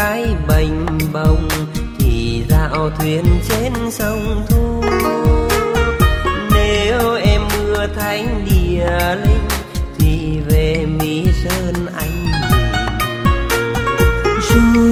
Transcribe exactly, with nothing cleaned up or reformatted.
cái bềnh bồng thì dạo thuyền trên sông Thu. Nếu em mưa thánh địa linh thì về Mỹ Sơn anh nhìn.